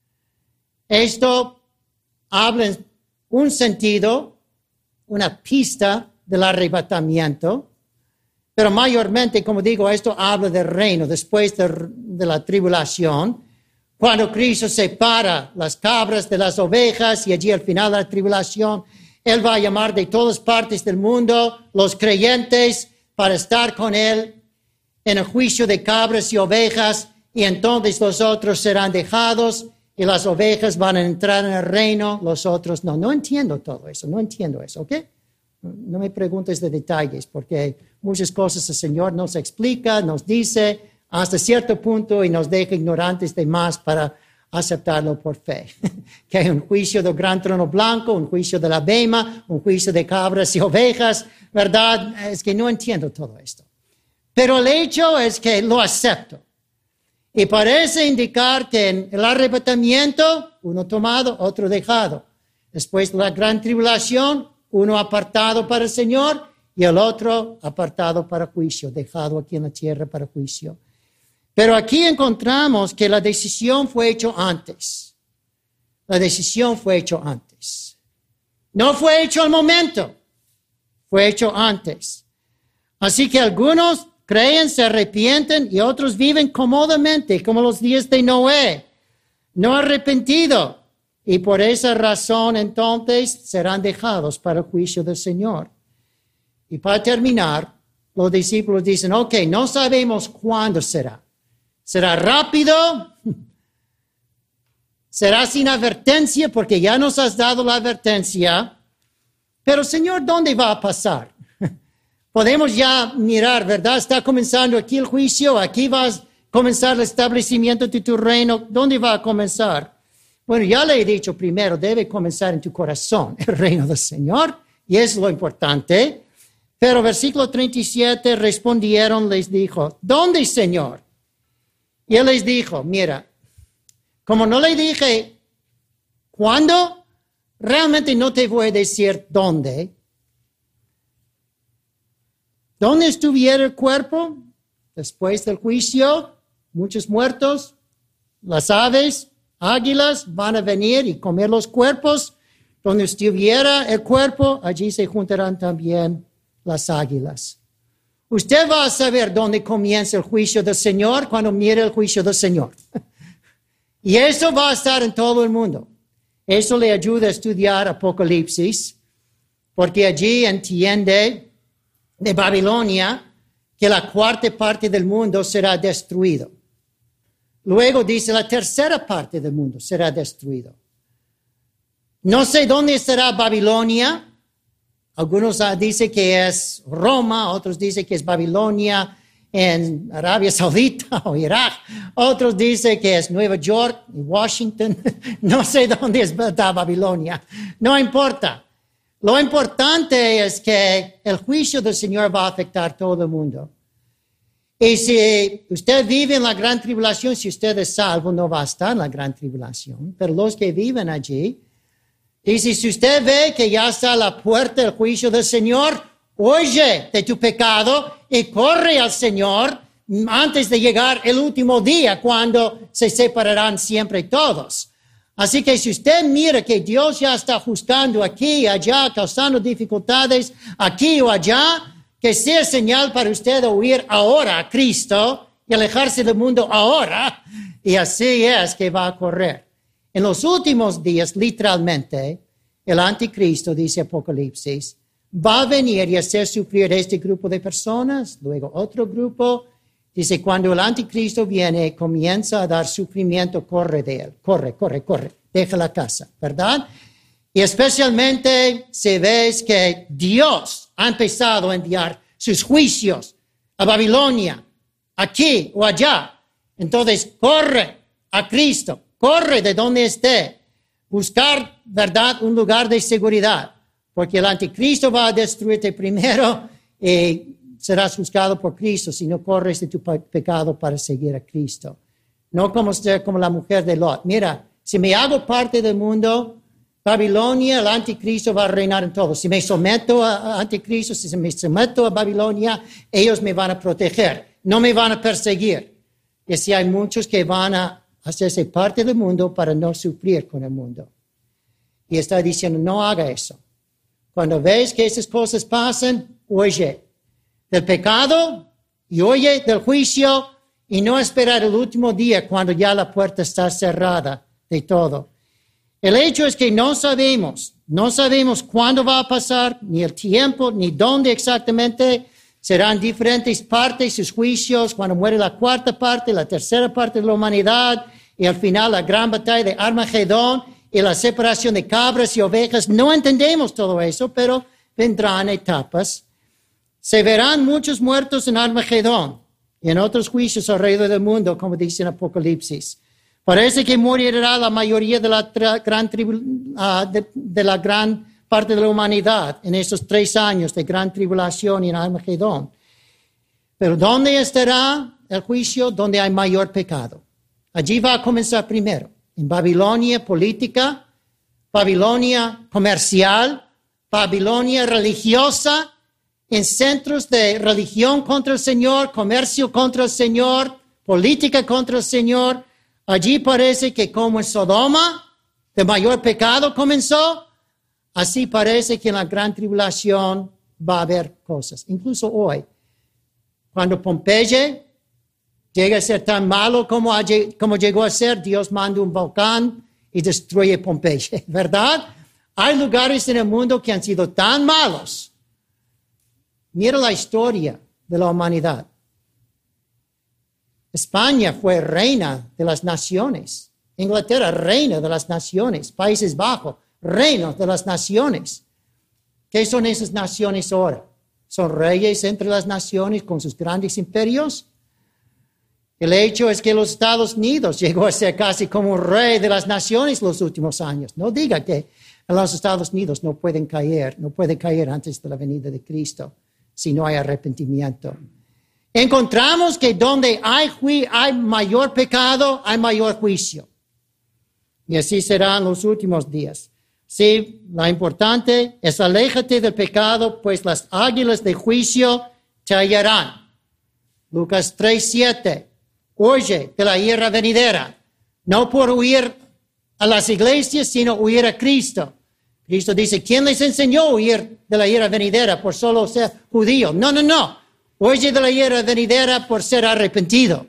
Esto habla en un sentido, una pista del arrebatamiento, pero mayormente, como digo, esto habla del reino después de la tribulación, cuando Cristo separa las cabras de las ovejas y allí al final de la tribulación, Él va a llamar de todas partes del mundo los creyentes para estar con Él en el juicio de cabras y ovejas, y entonces los otros serán dejados y las ovejas van a entrar en el reino, los otros no. No entiendo todo eso, ¿ok? No me preguntes de detalles, porque muchas cosas el Señor nos explica, nos dice hasta cierto punto y nos deja ignorantes de más para aceptarlo por fe. Que hay un juicio del gran trono blanco, un juicio de la bema, un juicio de cabras y ovejas, ¿verdad? Es que no entiendo todo esto. Pero el hecho es que lo acepto. Y parece indicar que en el arrebatamiento, uno tomado, otro dejado. Después de la gran tribulación, uno apartado para el Señor y el otro apartado para juicio, dejado aquí en la tierra para juicio. Pero aquí encontramos que la decisión fue hecha antes. La decisión fue hecha antes. No fue hecho al momento, fue hecho antes. Así que algunos creen, se arrepienten y otros viven cómodamente, como los días de Noé, no arrepentido. Y por esa razón entonces serán dejados para el juicio del Señor. Y para terminar, los discípulos dicen, ok, no sabemos cuándo será. ¿Será rápido? ¿Será sin advertencia? Porque ya nos has dado la advertencia. Pero Señor, ¿dónde va a pasar? Podemos ya mirar, ¿verdad? Está comenzando aquí el juicio, aquí va a comenzar el establecimiento de tu reino. ¿Dónde va a comenzar? Bueno, ya le he dicho primero, debe comenzar en tu corazón el reino del Señor, y es lo importante. Pero versículo 37, respondieron, les dijo, ¿dónde, Señor? Y él les dijo, mira, como no le dije cuándo, realmente no te voy a decir dónde. ¿Dónde estuviera el cuerpo? Después del juicio, muchos muertos, las aves, águilas van a venir y comer los cuerpos. Donde estuviera el cuerpo, allí se juntarán también las águilas. Usted va a saber dónde comienza el juicio del Señor cuando mire el juicio del Señor. Y eso va a estar en todo el mundo. Eso le ayuda a estudiar Apocalipsis, porque allí entiende de Babilonia que la cuarta parte del mundo será destruido. Luego dice la tercera parte del mundo será destruido. No sé dónde será Babilonia. Algunos dicen que es Roma, otros dicen que es Babilonia en Arabia Saudita o Irak. Otros dicen que es Nueva York y Washington. No sé dónde está Babilonia. No importa. Lo importante es que el juicio del Señor va a afectar a todo el mundo. Y si usted vive en la gran tribulación, si usted es salvo, no va a estar en la gran tribulación. Pero los que viven allí, y si usted ve que ya está a la puerta del juicio del Señor, huye de tu pecado y corre al Señor antes de llegar el último día cuando se separarán siempre todos. Así que si usted mira que Dios ya está juzgando aquí y allá, causando dificultades aquí o allá, que sea señal para usted huir ahora a Cristo y alejarse del mundo ahora. Y así es que va a correr. En los últimos días, literalmente, el anticristo, dice Apocalipsis, va a venir y hacer sufrir este grupo de personas, luego otro grupo. Dice, cuando el anticristo viene, comienza a dar sufrimiento, corre de él. Corre, deja la casa, ¿verdad? Y especialmente se ve que Dios ha empezado a enviar sus juicios a Babilonia, aquí o allá. Entonces, corre a Cristo. Corre de donde esté, buscar, ¿verdad?, un lugar de seguridad, porque el anticristo va a destruirte primero y serás juzgado por Cristo si no corres de tu pecado para seguir a Cristo. No como ser como la mujer de Lot. Mira, si me hago parte del mundo, Babilonia, el anticristo va a reinar en todo. Si me someto a anticristo, si me someto a Babilonia, ellos me van a proteger, no me van a perseguir. Y así hay muchos que van a hacerse parte del mundo para no sufrir con el mundo. Y está diciendo, no haga eso. Cuando ves que esas cosas pasan, huye del pecado y huye del juicio y no esperar el último día cuando ya la puerta está cerrada de todo. El hecho es que no sabemos cuándo va a pasar, ni el tiempo, ni dónde exactamente. Serán diferentes partes sus juicios, cuando muere la cuarta parte, la tercera parte de la humanidad, y al final la gran batalla de Armagedón y la separación de cabras y ovejas. No entendemos todo eso, pero vendrán etapas. Se verán muchos muertos en Armagedón y en otros juicios alrededor del mundo, como dice en Apocalipsis. Parece que morirá la mayoría de la gran parte de la humanidad en esos 3 años de gran tribulación y en Armagedón. Pero ¿dónde estará el juicio? Donde hay mayor pecado. Allí va a comenzar primero. En Babilonia política, Babilonia comercial, Babilonia religiosa, en centros de religión contra el Señor, comercio contra el Señor, política contra el Señor. Allí parece que como en Sodoma, de mayor pecado comenzó, así parece que en la gran tribulación va a haber cosas. Incluso hoy, cuando Pompeya llega a ser tan malo como llegó a ser, Dios manda un volcán y destruye Pompeya, ¿verdad? Hay lugares en el mundo que han sido tan malos. Mira la historia de la humanidad. España fue reina de las naciones. Inglaterra, reina de las naciones. Países Bajos, reino de las naciones. ¿Qué son esas naciones ahora? ¿Son reyes entre las naciones con sus grandes imperios? El hecho es que los Estados Unidos llegó a ser casi como un rey de las naciones los últimos años. No diga que los Estados Unidos no puede caer antes de la venida de Cristo si no hay arrepentimiento. Encontramos que donde hay mayor pecado, hay mayor juicio. Y así será en los últimos días. Sí, lo importante es aléjate del pecado, pues las águilas de juicio te hallarán. Lucas 3:7. Huye de la ira venidera. No por huir a las iglesias, sino huir a Cristo. Cristo dice, ¿quién les enseñó a huir de la ira venidera por solo ser judío? No. Huye de la ira venidera por ser arrepentido.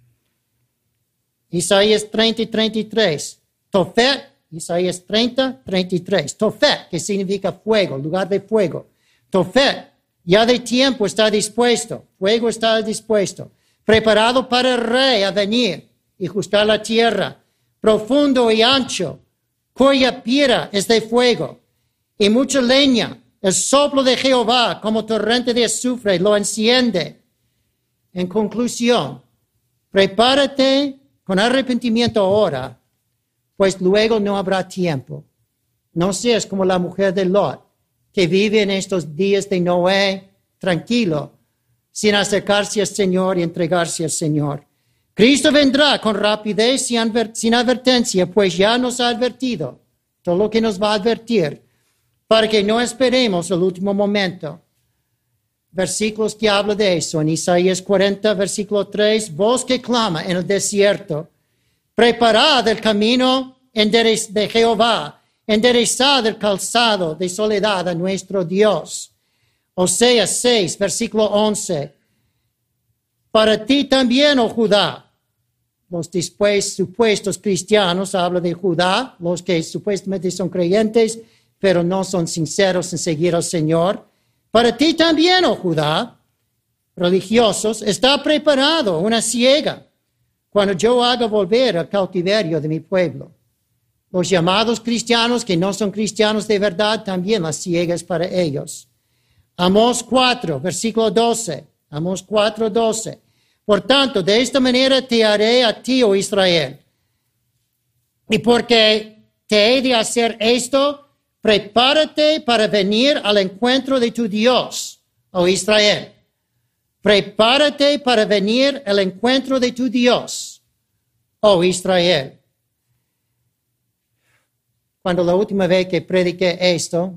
Isaías 30 y 33. Tofet, Isaías 30, 33. Tofet, que significa fuego, lugar de fuego. Tofet, ya de tiempo está dispuesto. Fuego está dispuesto. Preparado para el rey a venir y juzgar la tierra. Profundo y ancho, cuya pira es de fuego. Y mucha leña. El soplo de Jehová como torrente de azufre lo enciende. En conclusión, prepárate con arrepentimiento ahora, pues luego no habrá tiempo. No seas como la mujer de Lot, que vive en estos días de Noé tranquilo, sin acercarse al Señor y entregarse al Señor. Cristo vendrá con rapidez y sin advertencia, pues ya nos ha advertido todo lo que nos va a advertir, para que no esperemos el último momento. Versículos que hablan de eso. En Isaías 40, versículo 3, voz que clama en el desierto, preparad el camino de Jehová, enderezad el calzado de soledad a nuestro Dios. Oseas 6, versículo 11, para ti también, oh Judá. Los después supuestos cristianos hablan de Judá, los que supuestamente son creyentes, pero no son sinceros en seguir al Señor. Para ti también, oh Judá, religiosos, está preparado una siega cuando yo haga volver al cautiverio de mi pueblo. Los llamados cristianos que no son cristianos de verdad, también la siega es para ellos. Amós 4, versículo 12. Amós 4, 12. Por tanto, de esta manera te haré a ti, oh Israel. Y porque te he de hacer esto, prepárate para venir al encuentro de tu Dios, oh Israel. Prepárate para venir al encuentro de tu Dios, oh Israel. Cuando la última vez que prediqué esto,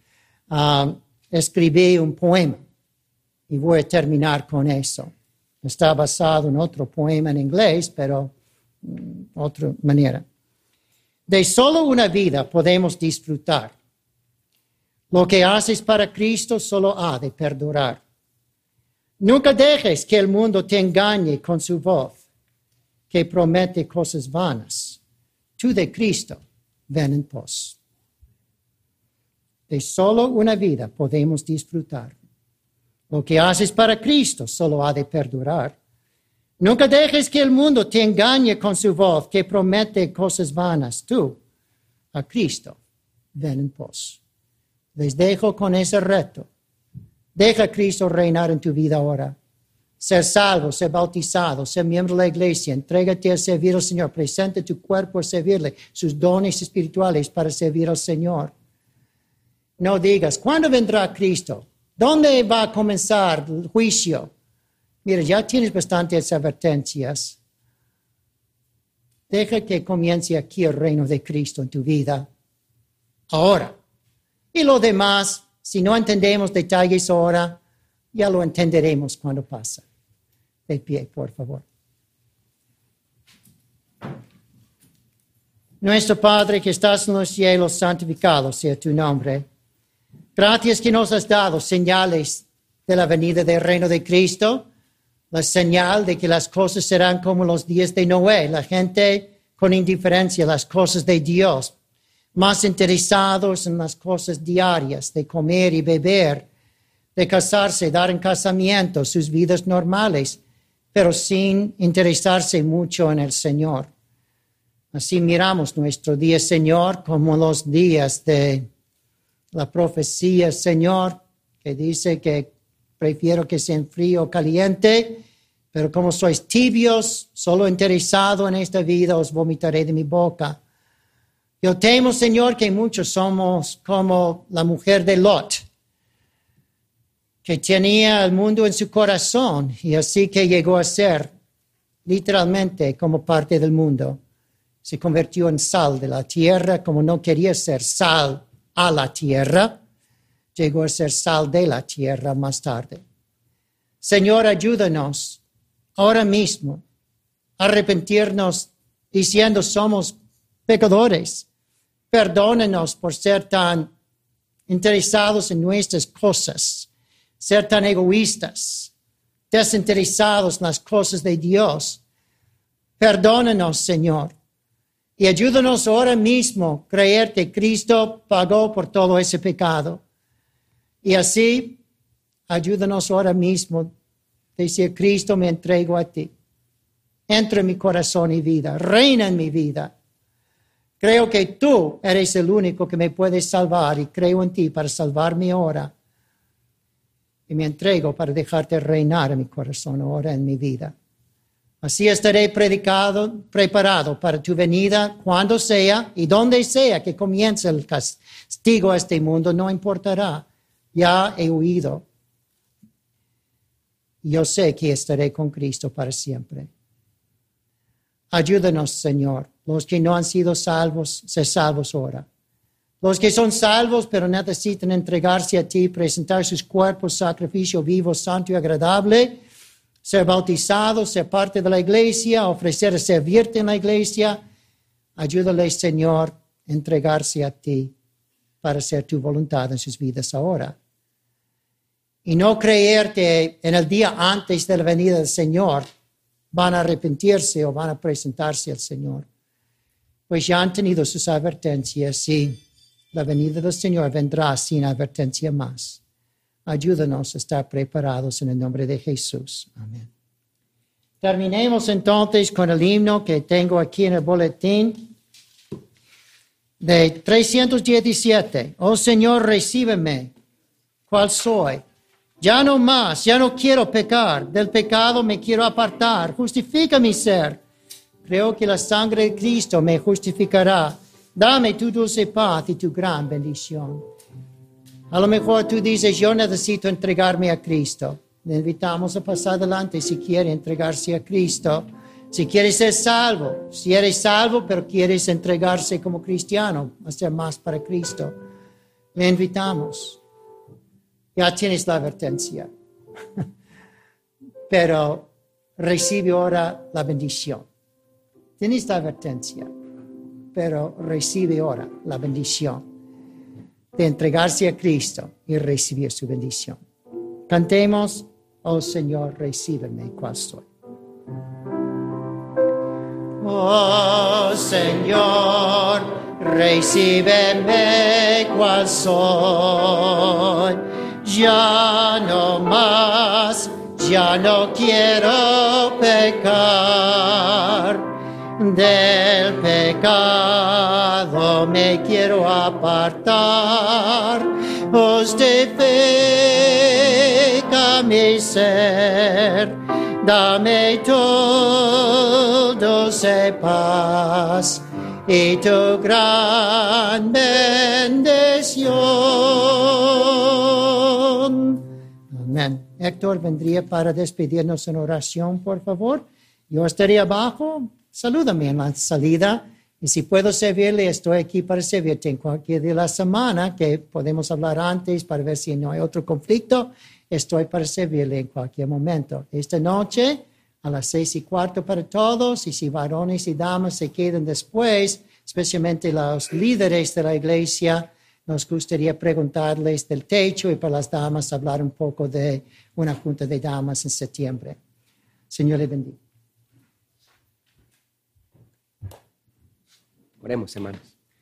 escribí un poema y voy a terminar con eso. Está basado en otro poema en inglés, pero otra manera. De solo una vida podemos disfrutar. Lo que haces para Cristo solo ha de perdurar. Nunca dejes que el mundo te engañe con su voz, que promete cosas vanas. Tú de Cristo, ven en pos. De solo una vida podemos disfrutar. Lo que haces para Cristo solo ha de perdurar. Nunca dejes que el mundo te engañe con su voz, que promete cosas vanas. Tú, a Cristo, ven en pos. Les dejo con ese reto. Deja a Cristo reinar en tu vida ahora. Ser salvo, ser bautizado, ser miembro de la iglesia. Entrégate a servir al Señor. Presenta tu cuerpo a servirle. Sus dones espirituales para servir al Señor. No digas, ¿cuándo vendrá Cristo? ¿Dónde va a comenzar el juicio? Mira, ya tienes bastantes advertencias. Deja que comience aquí el reino de Cristo en tu vida. Ahora. Y lo demás, si no entendemos detalles ahora, ya lo entenderemos cuando pasa. De pie, por favor. Nuestro Padre que estás en los cielos, santificado sea tu nombre. Gracias que nos has dado señales de la venida del reino de Cristo, la señal de que las cosas serán como los días de Noé, la gente con indiferencia a las cosas de Dios, más interesados en las cosas diarias, de comer y beber, de casarse, dar en casamiento, sus vidas normales, pero sin interesarse mucho en el Señor. Así miramos nuestro día, Señor, como los días de la profecía, Señor, que dice que prefiero que sea frío o caliente, pero como sois tibios, solo interesado en esta vida, os vomitaré de mi boca. Yo temo, Señor, que muchos somos como la mujer de Lot, que tenía el mundo en su corazón y así que llegó a ser literalmente como parte del mundo. Se convirtió en sal de la tierra, como no quería ser sal a la tierra, llegó a ser sal de la tierra más tarde. Señor, ayúdanos ahora mismo a arrepentirnos diciendo somos pecadores. Perdónanos por ser tan interesados en nuestras cosas, ser tan egoístas, desinteresados en las cosas de Dios. Perdónanos, Señor, y ayúdanos ahora mismo a creer que Cristo pagó por todo ese pecado. Y así, ayúdanos ahora mismo a decir, Cristo, me entrego a ti. Entra en mi corazón y vida, reina en mi vida. Creo que tú eres el único que me puedes salvar y creo en ti para salvarme ahora. Y me entrego para dejarte reinar en mi corazón ahora en mi vida. Así estaré preparado para tu venida cuando sea y donde sea que comience el castigo a este mundo, no importará. Ya he huido. Yo sé que estaré con Cristo para siempre. Ayúdanos, Señor, los que no han sido salvos, ser salvos ahora. Los que son salvos pero necesitan entregarse a ti, presentar sus cuerpos, sacrificio vivo, santo y agradable, ser bautizados, ser parte de la iglesia, ofrecer servirte en la iglesia. Ayúdales, Señor, a entregarse a ti para hacer tu voluntad en sus vidas ahora. Y no creer que en el día antes de la venida del Señor van a arrepentirse o van a presentarse al Señor. Pues ya han tenido sus advertencias y la venida del Señor vendrá sin advertencia más. Ayúdanos a estar preparados en el nombre de Jesús. Amén. Terminemos entonces con el himno que tengo aquí en el boletín de 317. Oh Señor, recíbeme, cual soy. Ya no más, ya no quiero pecar, del pecado me quiero apartar. Justifica mi ser. Creo que la sangre de Cristo me justificará. Dame tu dulce paz y tu gran bendición. A lo mejor tú dices, yo necesito entregarme a Cristo. Le invitamos a pasar adelante si quiere entregarse a Cristo. Si quieres ser salvo, si eres salvo pero quieres entregarse como cristiano, hacer más para Cristo, le invitamos. Ya tienes la advertencia, pero recibe ahora la bendición. Tienes la advertencia, pero recibe ahora la bendición de entregarse a Cristo y recibir su bendición. Cantemos, oh Señor, recíbeme cual soy. Oh Señor, recíbeme cual soy. Ya no más, ya no quiero pecar. Del pecado me quiero apartar. Justifica mi ser. Dame tu dulce paz y tu gran bendición. Amén. Héctor vendría para despedirnos en oración, por favor. Yo estaré abajo. Salúdame en la salida. Y si puedo servirle, estoy aquí para servirte en cualquier día de la semana, que podemos hablar antes para ver si no hay otro conflicto. Estoy para servirle en cualquier momento. Esta noche, a las 6:15 para todos, y si varones y damas se quedan después, especialmente los líderes de la iglesia, nos gustaría preguntarles del techo y para las damas hablar un poco de una junta de damas en septiembre. Señor le bendiga. Oremos, hermanos.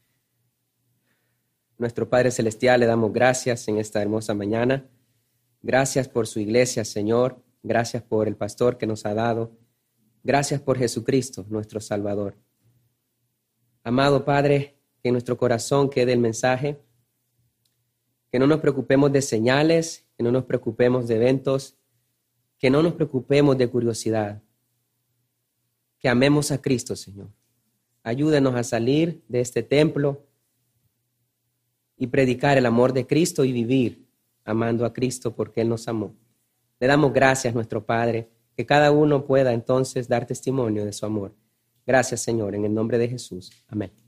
Nuestro Padre Celestial, le damos gracias en esta hermosa mañana. Gracias por su iglesia, Señor. Gracias por el pastor que nos ha dado. Gracias por Jesucristo, nuestro Salvador. Amado Padre, que en nuestro corazón quede el mensaje, que no nos preocupemos de señales, que no nos preocupemos de eventos, que no nos preocupemos de curiosidad, que amemos a Cristo, Señor. Ayúdenos a salir de este templo y predicar el amor de Cristo y vivir amando a Cristo porque Él nos amó. Le damos gracias, nuestro Padre, que cada uno pueda entonces dar testimonio de su amor. Gracias, Señor, en el nombre de Jesús. Amén.